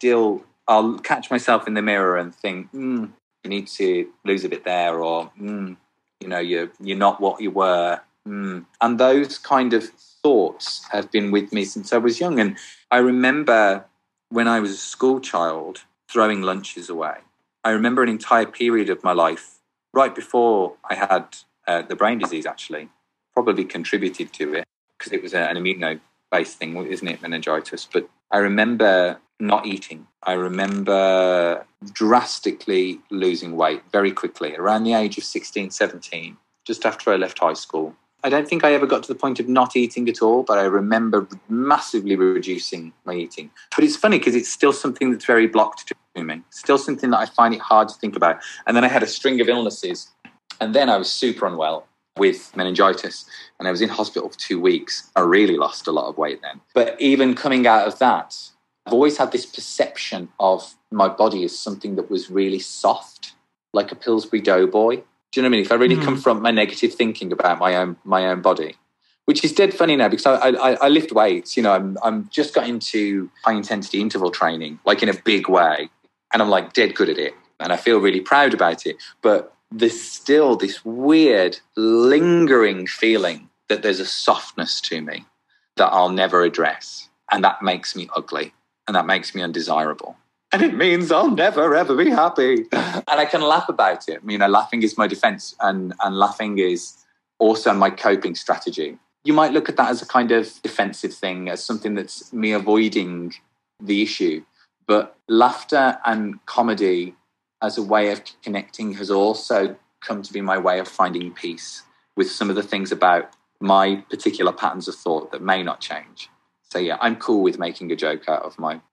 I'll catch myself in the mirror and think, you need to lose a bit there, or, you're not what you were. And those kind of thoughts have been with me since I was young. And I remember when I was a school child throwing lunches away. I remember an entire period of my life, right before I had the brain disease, actually, probably contributed to it because it was an immuno-based thing, isn't it, meningitis? But I remember not eating. I remember drastically losing weight very quickly, around the age of 16, 17, just after I left high school. I don't think I ever got to the point of not eating at all, but I remember massively reducing my eating. But it's funny because it's still something that's very blocked to. to me. Still something that I find it hard to think about. And then I had a string of illnesses. And then I was super unwell with meningitis. And I was in hospital for 2 weeks. I really lost a lot of weight then. But even coming out of that, I've always had this perception of my body as something that was really soft, like a Pillsbury Doughboy. Do you know what I mean? If I really confront my negative thinking about my own body, which is dead funny now because I lift weights. You know, I'm just got into high intensity interval training, like in a big way, and I'm like dead good at it, and I feel really proud about it. But there's still this weird, lingering feeling that there's a softness to me that I'll never address, and that makes me ugly, and that makes me undesirable. And it means I'll never, ever be happy. And I can laugh about it. You know, laughing is my defense, and laughing is also my coping strategy. You might look at that as a kind of defensive thing, as something that's me avoiding the issue. But laughter and comedy as a way of connecting has also come to be my way of finding peace with some of the things about my particular patterns of thought that may not change. So yeah, I'm cool with making a joke out of my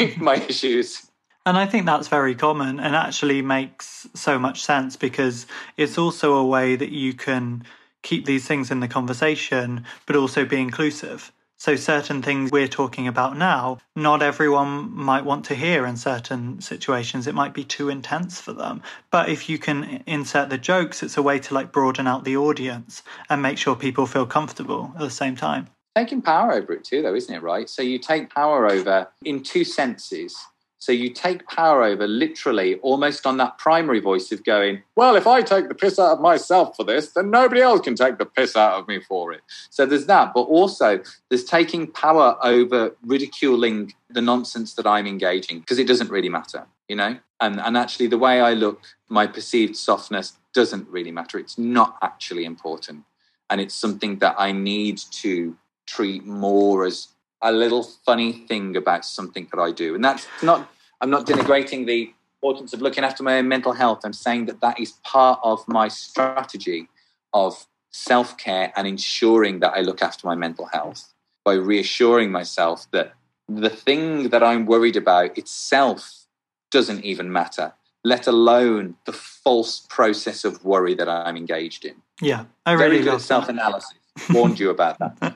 issues. And I think that's very common and actually makes so much sense because it's also a way that you can keep these things in the conversation, but also be inclusive. So certain things we're talking about now, not everyone might want to hear in certain situations. It might be too intense for them. But if you can insert the jokes, it's a way to like broaden out the audience and make sure people feel comfortable at the same time. Taking power over it too, though, isn't it, right? So you take power over in two senses. So you take power over literally almost on that primary voice of going, well, if I take the piss out of myself for this, then nobody else can take the piss out of me for it. So there's that. But also there's taking power over ridiculing the nonsense that I'm engaging because it doesn't really matter, you know? And actually the way I look, my perceived softness doesn't really matter. It's not actually important. And it's something that I need to treat more as a little funny thing about something that I do. And that's not, I'm not denigrating the importance of looking after my own mental health. I'm saying that that is part of my strategy of self-care and ensuring that I look after my mental health by reassuring myself that the thing that I'm worried about itself doesn't even matter, let alone the false process of worry that I'm engaged in. Yeah, I really Very good self-analysis. Warned you about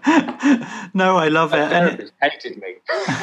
that. No, I love it. Therapist hated me.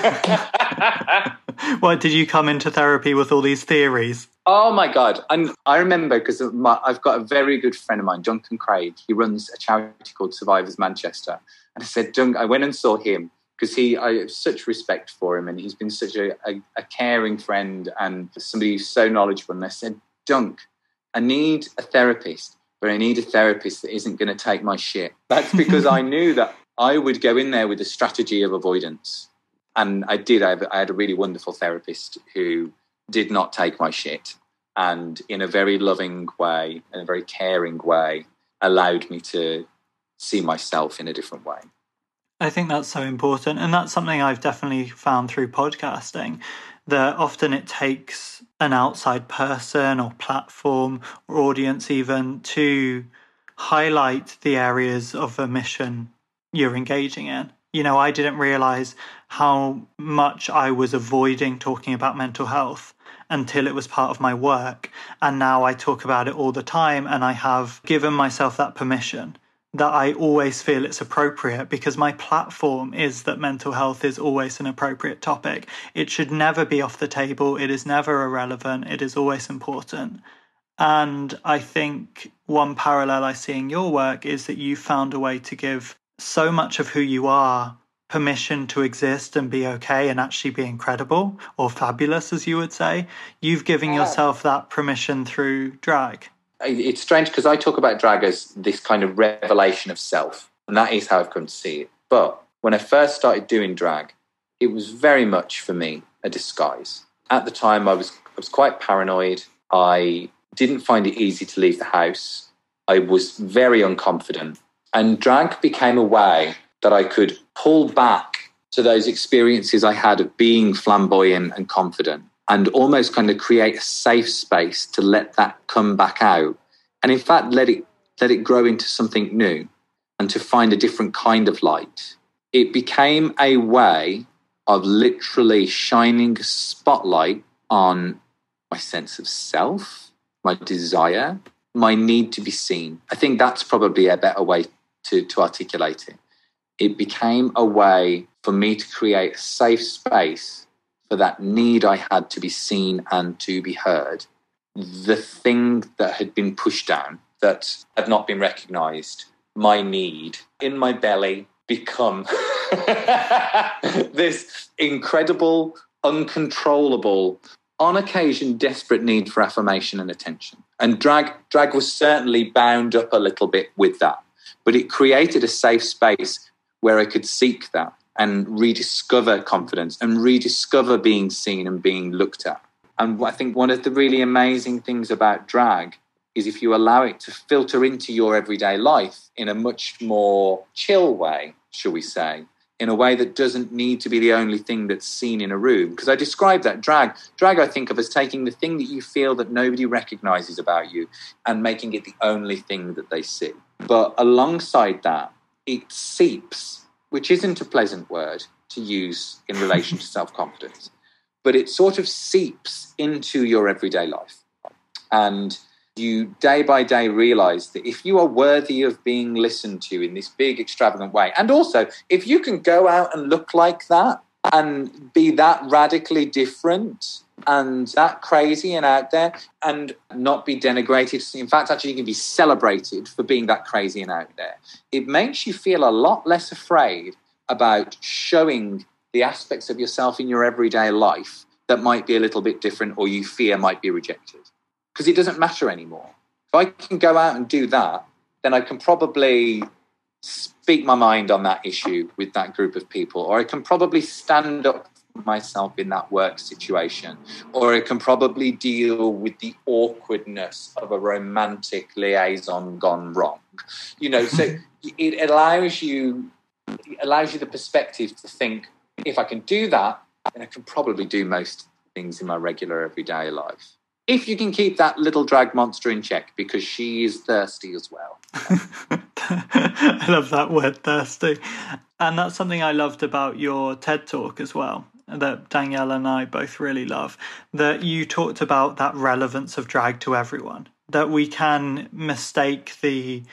What, did you come into therapy with all these theories? Oh my God. And I remember because I've got a very good friend of mine, Duncan Craig. He runs a charity called Survivors Manchester. And I said, I went and saw him because I have such respect for him and he's been such a caring friend and somebody who's so knowledgeable. And I said, Dunk, I need a therapist. But I need a therapist that isn't going to take my shit. That's because I knew that I would go in there with a strategy of avoidance. And I did. I had a really wonderful therapist who did not take my shit and in a very loving way, in a very caring way, allowed me to see myself in a different way. I think that's so important. And that's something I've definitely found through podcasting, that often it takes an outside person or platform or audience even to highlight the areas of a mission you're engaging in. You know, I didn't realize how much I was avoiding talking about mental health until it was part of my work. And now I talk about it all the time and I have given myself that permission that I always feel it's appropriate because my platform is that mental health is always an appropriate topic. It should never be off the table. It is never irrelevant. It is always important. And I think one parallel I see in your work is that you found a way to give so much of who you are permission to exist and be okay and actually be incredible or fabulous, as you would say. You've given yourself that permission through drag. It's strange because I talk about drag as this kind of revelation of self, and that is how I've come to see it. But when I first started doing drag, it was very much for me a disguise. At the time, I was quite paranoid. I didn't find it easy to leave the house. I was very unconfident. And drag became a way that I could pull back to those experiences I had of being flamboyant and confident and almost kind of create a safe space to let that come back out. And in fact, let it grow into something new and to find a different kind of light. It became a way of literally shining a spotlight on my sense of self, my desire, my need to be seen. I think that's probably a better way to articulate it. It became a way for me to create a safe space for that need I had to be seen and to be heard. The thing that had been pushed down, that had not been recognised, my need in my belly become this incredible, uncontrollable, on occasion desperate need for affirmation and attention. And drag was certainly bound up a little bit with that. But it created a safe space where I could seek that and rediscover confidence and rediscover being seen and being looked at. And I think one of the really amazing things about drag is if you allow it to filter into your everyday life in a much more chill way, shall we say, in a way that doesn't need to be the only thing that's seen in a room. Because I describe that drag I think of as taking the thing that you feel that nobody recognises about you and making it the only thing that they see. But alongside that, it seeps, which isn't a pleasant word to use in relation to self-confidence, but it sort of seeps into your everyday life. And you day by day realise that if you are worthy of being listened to in this big, extravagant way, and also if you can go out and look like that and be that radically different and that crazy and out there and not be denigrated, in fact, actually you can be celebrated for being that crazy and out there, it makes you feel a lot less afraid about showing the aspects of yourself in your everyday life that might be a little bit different or you fear might be rejected. Because it doesn't matter anymore. If I can go out and do that, then I can probably speak my mind on that issue with that group of people, or I can probably stand up for myself in that work situation, or I can probably deal with the awkwardness of a romantic liaison gone wrong. So it allows you the perspective to think, if I can do that, then I can probably do most things in my regular everyday life. If you can keep that little drag monster in check, because she is thirsty as well. I love that word, thirsty. And that's something I loved about your TED Talk as well, that Danielle and I both really love, that you talked about that relevance of drag to everyone, that we can mistake the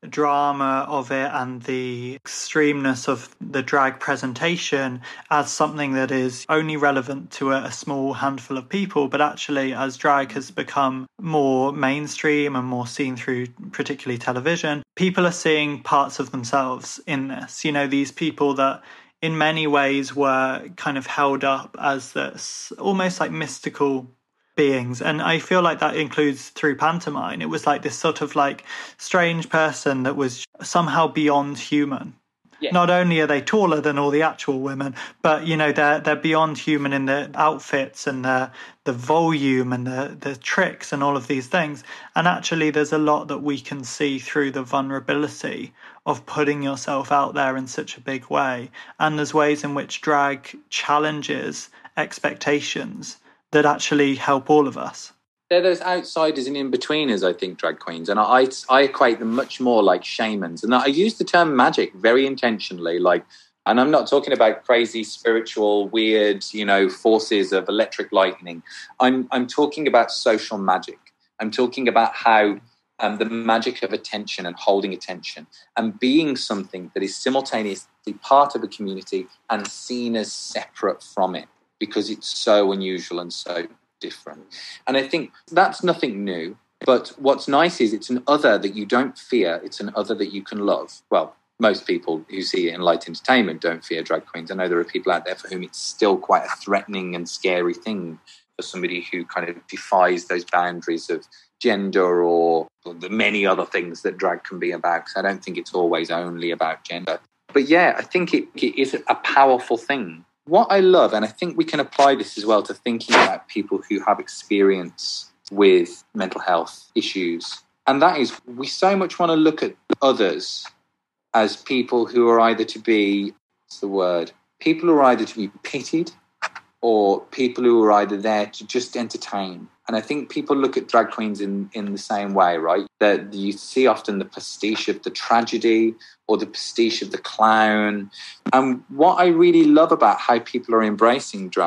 drama of it and the extremeness of the drag presentation as something that is only relevant to a small handful of people, but actually as drag has become more mainstream and more seen through particularly television, people are seeing parts of themselves in this. These people that in many ways were kind of held up as this almost like mystical beings, and I feel like that includes through pantomime. It was like this sort of like strange person that was somehow beyond human. Yeah. Not only are they taller than all the actual women, but they're beyond human in their outfits and the volume and the tricks and all of these things. And actually there's a lot that we can see through the vulnerability of putting yourself out there in such a big way. And there's ways in which drag challenges expectations that actually help all of us. They're those outsiders and in-betweeners, I think, drag queens. And I equate them much more like shamans. And I use the term magic very intentionally. And I'm not talking about crazy, spiritual, weird, forces of electric lightning. I'm talking about social magic. I'm talking about how the magic of attention and holding attention and being something that is simultaneously part of a community and seen as separate from it, because it's so unusual and so different. And I think that's nothing new. But what's nice is it's an other that you don't fear. It's an other that you can love. Well, most people who see it in light entertainment don't fear drag queens. I know there are people out there for whom it's still quite a threatening and scary thing, for somebody who kind of defies those boundaries of gender or the many other things that drag can be about. Because I don't think it's always only about gender. But yeah, I think it is a powerful thing. What I love, and I think we can apply this as well to thinking about people who have experience with mental health issues, and that is we so much want to look at others as people who are either to be, people who are either to be pitied or people who are either there to just entertain. And I think people look at drag queens in the same way, right? That you see often the pastiche of the tragedy or the pastiche of the clown. And what I really love about how people are embracing drag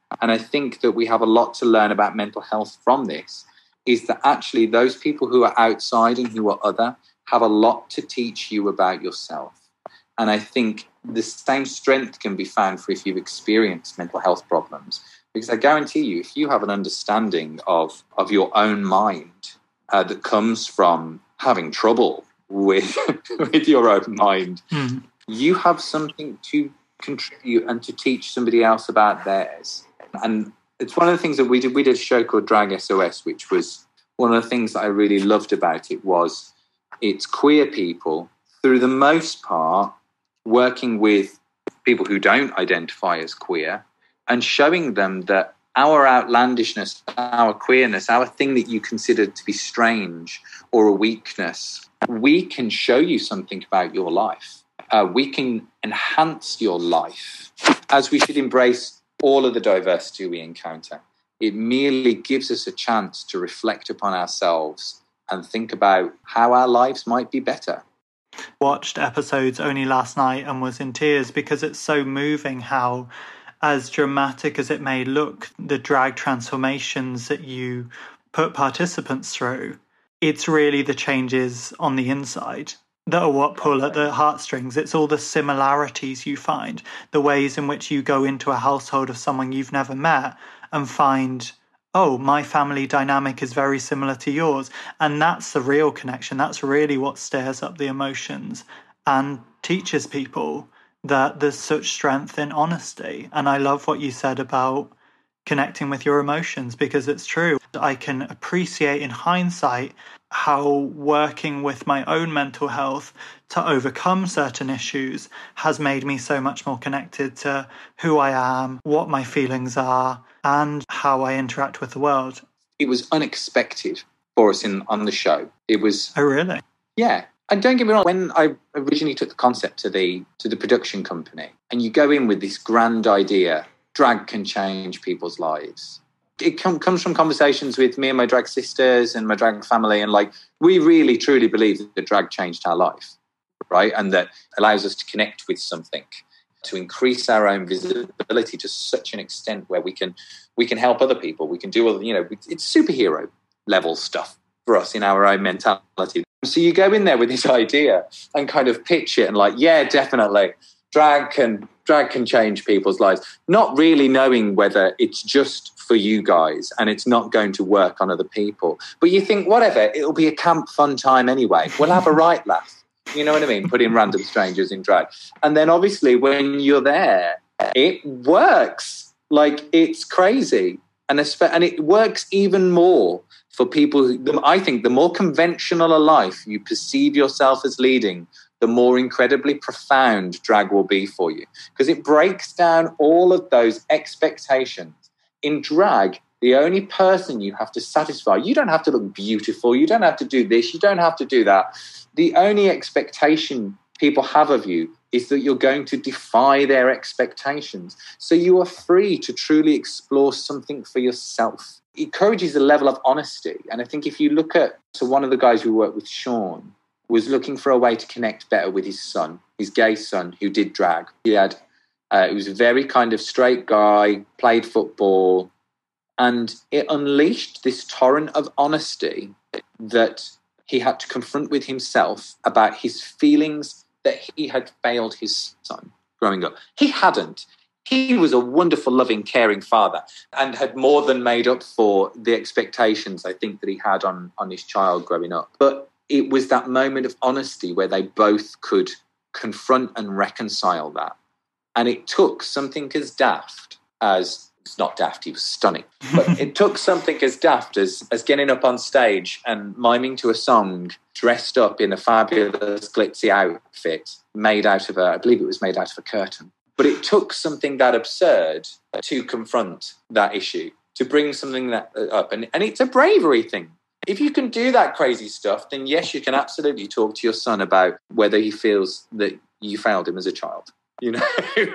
And I think that we have a lot to learn about mental health from this, is that actually those people who are outside and who are other have a lot to teach you about yourself. And I think the same strength can be found for if you've experienced mental health problems. Because I guarantee you, if you have an understanding of your own mind that comes from having trouble with, with your own mind, you have something to contribute and to teach somebody else about theirs. And it's one of the things that we did. We did a show called Drag SOS, which was one of the things that I really loved about it was it's queer people, through the most part, working with people who don't identify as queer and showing them that our outlandishness, our queerness, our thing that you consider to be strange or a weakness, we can show you something about your life. We can enhance your life, as we should embrace all of the diversity we encounter. It merely gives us a chance to reflect upon ourselves and think about how our lives might be better. Watched episodes only last night and was in tears because it's so moving how, as dramatic as it may look, the drag transformations that you put participants through, it's really the changes on the inside that are what pull at the heartstrings. It's all the similarities you find, the ways in which you go into a household of someone you've never met and find, oh, my family dynamic is very similar to yours. And that's the real connection. That's really what stirs up the emotions and teaches people that there's such strength in honesty. And I love what you said about connecting with your emotions, because it's true. I can appreciate in hindsight how working with my own mental health to overcome certain issues has made me so much more connected to who I am, what my feelings are, and how I interact with the world. It was unexpected for us on the show. It was... Oh, really? Yeah. And don't get me wrong, when I originally took the concept to the production company, and you go in with this grand idea, drag can change people's lives. It comes from conversations with me and my drag sisters and my drag family, and like we really truly believe that drag changed our life, right? And that allows us to connect with something, to increase our own visibility to such an extent where we can help other people. We can do other, it's superhero level stuff for us in our own mentality. So you go in there with this idea and kind of pitch it and like, yeah, definitely, drag can change people's lives, not really knowing whether it's just for you guys and it's not going to work on other people. But you think, whatever, it'll be a camp fun time anyway. We'll have a right laugh. You know what I mean? Putting random strangers in drag. And then obviously when you're there, it works. Like, it's crazy. And it works even more for people who, I think the more conventional a life you perceive yourself as leading, the more incredibly profound drag will be for you. Because it breaks down all of those expectations. In drag, the only person you have to satisfy, you don't have to look beautiful, you don't have to do this, you don't have to do that. The only expectation people have of you is that you're going to defy their expectations. So you are free to truly explore something for yourself. It encourages a level of honesty. And I think if you look at, so one of the guys who worked with, Sean, was looking for a way to connect better with his son, his gay son, who did drag. He had, he was a very kind of straight guy, played football, and it unleashed this torrent of honesty that he had to confront with himself about his feelings that he had failed his son growing up. He hadn't. He was a wonderful, loving, caring father and had more than made up for the expectations, I think, that he had on his child growing up. But it was that moment of honesty where they both could confront and reconcile that. And it took something as daft as, it's not daft, he was stunning, but it took something as daft as getting up on stage and miming to a song dressed up in a fabulous glitzy outfit made out of I believe it was made out of a curtain. But it took something that absurd to confront that issue, to bring something that up. And it's a bravery thing. If you can do that crazy stuff, then yes, you can absolutely talk to your son about whether he feels that you failed him as a child. You know,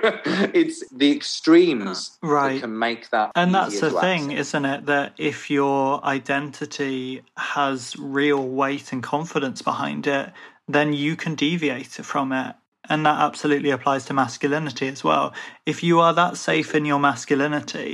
it's the extremes that can make that. And that's the thing, isn't it? That if your identity has real weight and confidence behind it, then you can deviate from it. And that absolutely applies to masculinity as well. If you are that safe in your masculinity,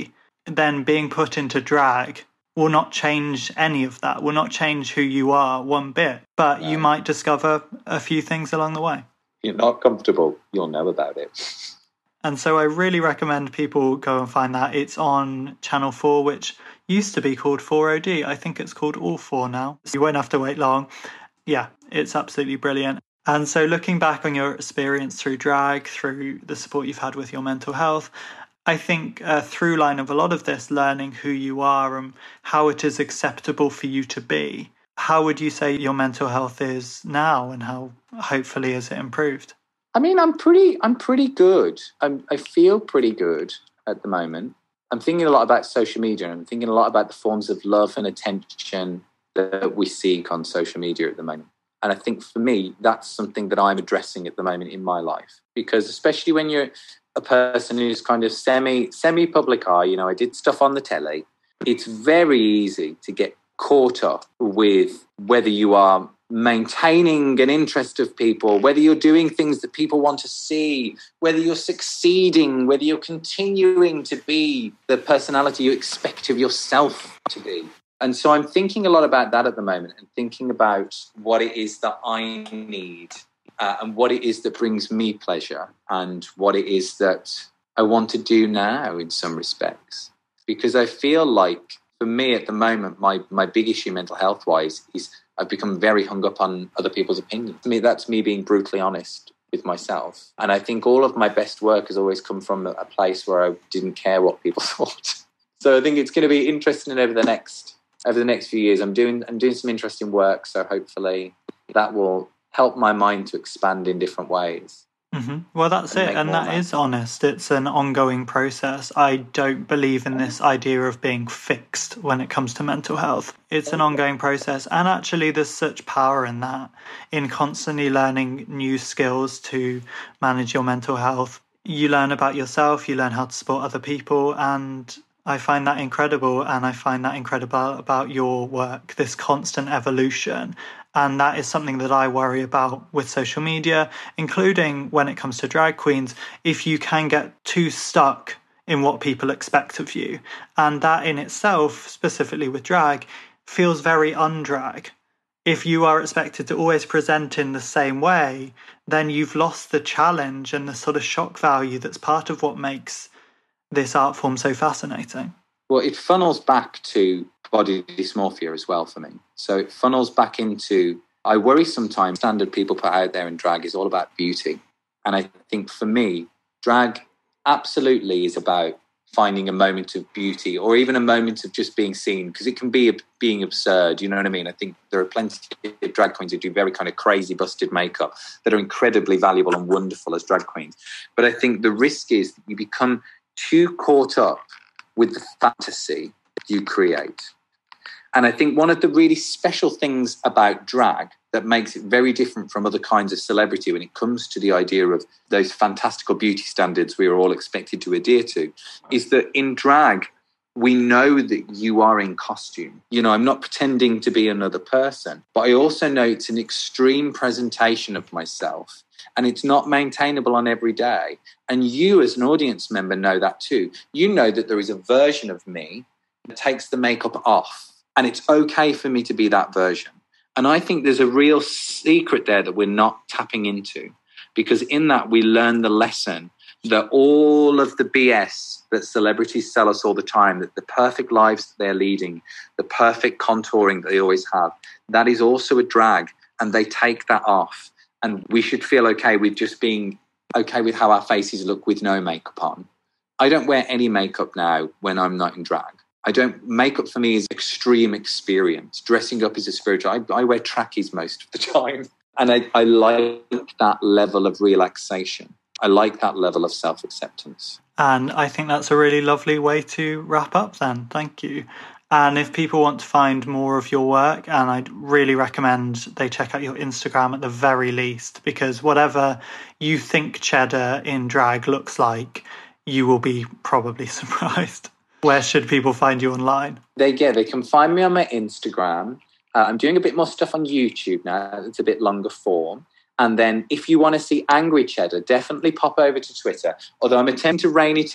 then being put into drag will not change any of that, will not change who you are one bit, but you might discover a few things along the way. You're not comfortable, you'll know about it. And so I really recommend people go and find that. It's on Channel 4, which used to be called 4OD. I think it's called All 4 now. So you won't have to wait long. Yeah, it's absolutely brilliant. And so looking back on your experience through drag, through the support you've had with your mental health, I think a through line of a lot of this, learning who you are and how it is acceptable for you to be. How would you say your mental health is now, and how hopefully is it improved? I mean, I'm pretty good. I feel pretty good at the moment. I'm thinking a lot about social media, and I'm thinking a lot about the forms of love and attention that we seek on social media at the moment. And I think for me, that's something that I'm addressing at the moment in my life, because especially when you're a person who's kind of semi-public eye, you know, I did stuff on the telly. It's very easy to get caught up with whether you are maintaining an interest of people, whether you're doing things that people want to see, whether you're succeeding, whether you're continuing to be the personality you expect of yourself to be. And so I'm thinking a lot about that at the moment, and thinking about what it is that I need and what it is that brings me pleasure, and what it is that I want to do now in some respects. Because I feel like, for me at the moment, my big issue mental health-wise is I've become very hung up on other people's opinions. To me, that's me being brutally honest with myself. And I think all of my best work has always come from a place where I didn't care what people thought. So I think it's going to be interesting over the next few years. I'm doing some interesting work, so hopefully that will help my mind to expand in different ways. Mm-hmm. Well, that's it. And that is honest. It's an ongoing process. I don't believe in this idea of being fixed when it comes to mental health. It's an ongoing process. And actually, there's such power in that, in constantly learning new skills to manage your mental health. You learn about yourself, you learn how to support other people. And I find that incredible. And I find that incredible about your work, this constant evolution. And that is something that I worry about with social media, including when it comes to drag queens, if you can get too stuck in what people expect of you. And that in itself, specifically with drag, feels very undrag. If you are expected to always present in the same way, then you've lost the challenge and the sort of shock value that's part of what makes this art form so fascinating. Well, it funnels back to body dysmorphia as well for me. So it funnels back into, I worry sometimes standard people put out there in drag is all about beauty. And I think for me, drag absolutely is about finding a moment of beauty, or even a moment of just being seen, because it can be being absurd, you know what I mean? I think there are plenty of drag queens who do very kind of crazy busted makeup that are incredibly valuable and wonderful as drag queens. But I think the risk is that you become too caught up with the fantasy you create. And I think one of the really special things about drag that makes it very different from other kinds of celebrity when it comes to the idea of those fantastical beauty standards we are all expected to adhere to is that in drag, we know that you are in costume. You know, I'm not pretending to be another person, but I also know it's an extreme presentation of myself. And it's not maintainable on every day. And you as an audience member know that too. You know that there is a version of me that takes the makeup off. And it's okay for me to be that version. And I think there's a real secret there that we're not tapping into. Because in that we learn the lesson that all of the BS that celebrities sell us all the time, that the perfect lives that they're leading, the perfect contouring that they always have, that is also a drag. And they take that off. And we should feel okay with just being okay with how our faces look with no makeup on. I don't wear any makeup now when I'm not in drag. Makeup for me is extreme experience. Dressing up is a spiritual. I wear trackies most of the time. And I like that level of relaxation. I like that level of self-acceptance. And I think that's a really lovely way to wrap up then. Thank you. And if people want to find more of your work, and I'd really recommend they check out your Instagram at the very least, because whatever you think Cheddar in drag looks like, you will be probably surprised. Where should people find you online? They can find me on my Instagram. I'm doing a bit more stuff on YouTube now. It's a bit longer form. And then if you want to see angry Cheddar, definitely pop over to Twitter. Although I'm attempting to rein it in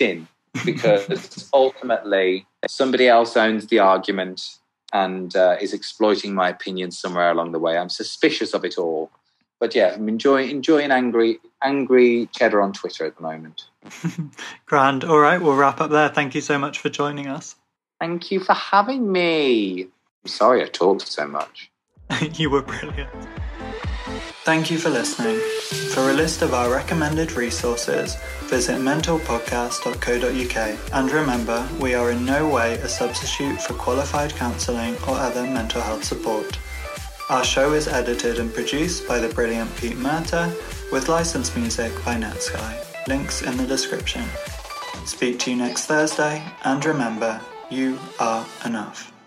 because ultimately somebody else owns the argument and is exploiting my opinion somewhere along the way. I'm suspicious of it all. But yeah, I'm enjoying angry cheddar on Twitter at the moment. Grand. All right, we'll wrap up there. Thank you so much for joining us. Thank you for having me. I'm sorry I talked so much. You were brilliant. Thank you for listening. For a list of our recommended resources, visit mentalpodcast.co.uk. And remember, we are in no way a substitute for qualified counselling or other mental health support. Our show is edited and produced by the brilliant Pete Murta, with licensed music by Netsky. Links in the description. Speak to you next Thursday, and remember, you are enough.